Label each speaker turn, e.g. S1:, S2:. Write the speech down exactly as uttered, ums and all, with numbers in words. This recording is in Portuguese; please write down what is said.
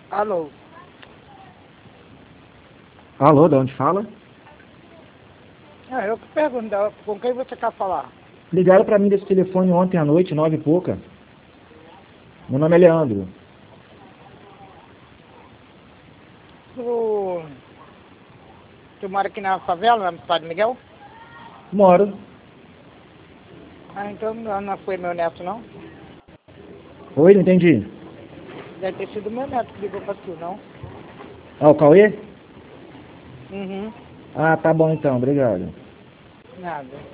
S1: Alô?
S2: Alô, de onde fala?
S1: É, eu que pergunto, com quem você quer falar?
S2: Ligaram pra mim desse telefone ontem à noite, nove e pouca. Meu nome é Leandro.
S1: Tu, tu mora aqui na favela, na Padre Miguel?
S2: Moro.
S1: Ah, então não, não foi meu neto, não?
S2: Oi, não entendi.
S1: Deve ter sido meu neto que ligou pra tu, não?
S2: Ah, o Cauê?
S1: Uhum,
S2: Ah, tá bom então, obrigado.
S1: nada.